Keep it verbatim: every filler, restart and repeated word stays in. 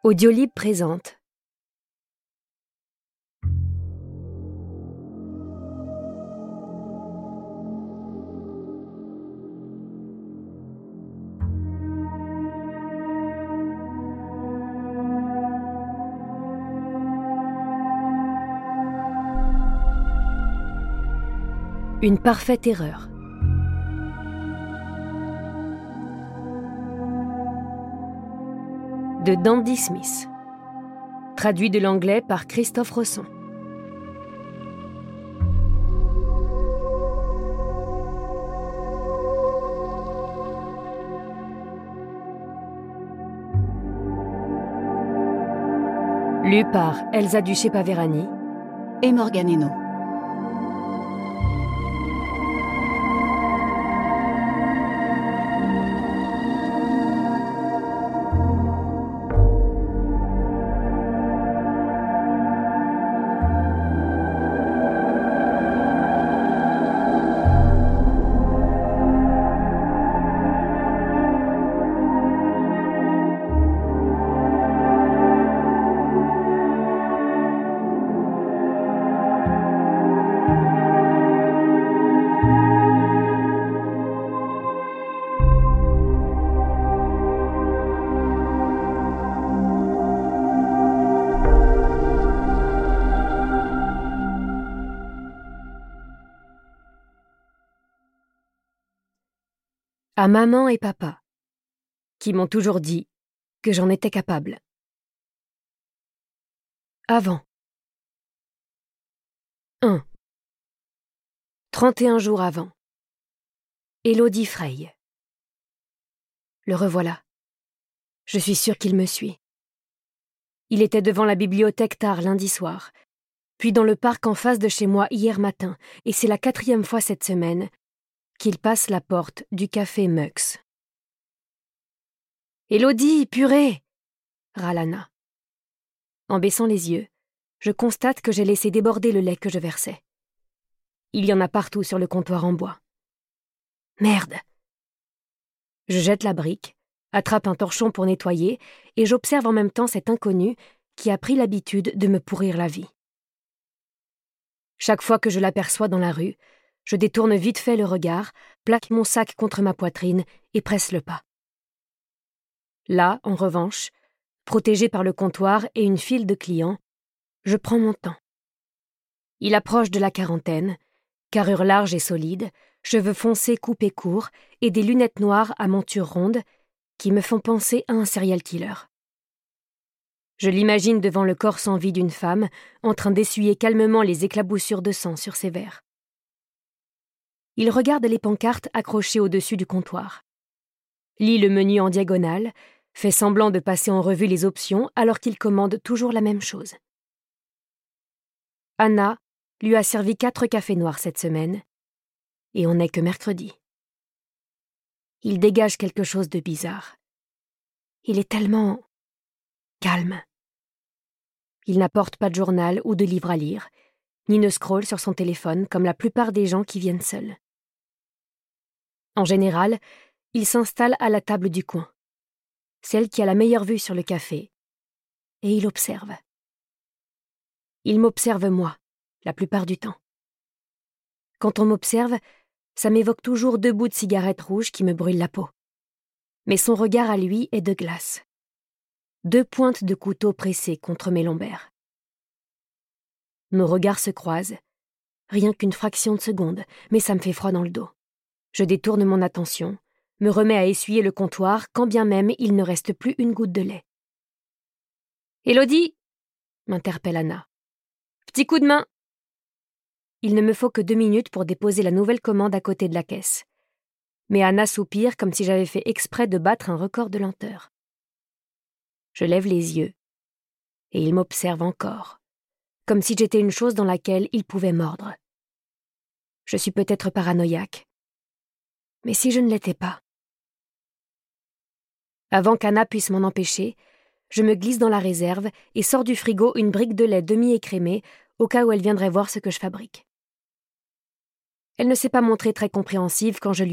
Audiolib présente Une parfaite erreur. De Dandy Smith. Traduit de l'anglais par Christophe Rosson. Lu par Elsa Duché-Paverani et Morgane Hénault. À maman et papa, qui m'ont toujours dit que j'en étais capable. Avant. un. trente et un jours avant. Élodie Frey. Le revoilà. Je suis sûre qu'il me suit. Il était devant la bibliothèque tard lundi soir, puis dans le parc en face de chez moi hier matin, et c'est la quatrième fois cette semaine qu'il passe la porte du café Mux. « Élodie, purée !» râle Anna. En baissant les yeux, je constate que j'ai laissé déborder le lait que je versais. Il y en a partout sur le comptoir en bois. Merde! Je jette la brique, attrape un torchon pour nettoyer et j'observe en même temps cet inconnu qui a pris l'habitude de me pourrir la vie. Chaque fois que je l'aperçois dans la rue, je détourne vite fait le regard, plaque mon sac contre ma poitrine et presse le pas. Là, en revanche, protégé par le comptoir et une file de clients, je prends mon temps. Il approche de la quarantaine, carrure large et solide, cheveux foncés coupés courts et des lunettes noires à monture ronde qui me font penser à un serial killer. Je l'imagine devant le corps sans vie d'une femme, en train d'essuyer calmement les éclaboussures de sang sur ses verres. Il regarde les pancartes accrochées au-dessus du comptoir. Lit le menu en diagonale, fait semblant de passer en revue les options alors qu'il commande toujours la même chose. Anna lui a servi quatre cafés noirs cette semaine, et on n'est que mercredi. Il dégage quelque chose de bizarre. Il est tellement calme. Il n'apporte pas de journal ou de livre à lire, ni ne scrolle sur son téléphone comme la plupart des gens qui viennent seuls. En général, il s'installe à la table du coin, celle qui a la meilleure vue sur le café, et il observe. Il m'observe moi, la plupart du temps. Quand on m'observe, ça m'évoque toujours deux bouts de cigarette rouge qui me brûlent la peau. Mais son regard à lui est de glace. Deux pointes de couteau pressées contre mes lombaires. Nos regards se croisent, rien qu'une fraction de seconde, mais ça me fait froid dans le dos. Je détourne mon attention, me remets à essuyer le comptoir, quand bien même il ne reste plus une goutte de lait. « Élodie !» m'interpelle Anna. « Petit coup de main !» Il ne me faut que deux minutes pour déposer la nouvelle commande à côté de la caisse. Mais Anna soupire comme si j'avais fait exprès de battre un record de lenteur. Je lève les yeux, et il m'observe encore, comme si j'étais une chose dans laquelle il pouvait mordre. Je suis peut-être paranoïaque, mais si je ne l'étais pas. Avant qu'Anna puisse m'en empêcher, je me glisse dans la réserve et sors du frigo une brique de lait demi-écrémée au cas où elle viendrait voir ce que je fabrique. Elle ne s'est pas montrée très compréhensive quand je lui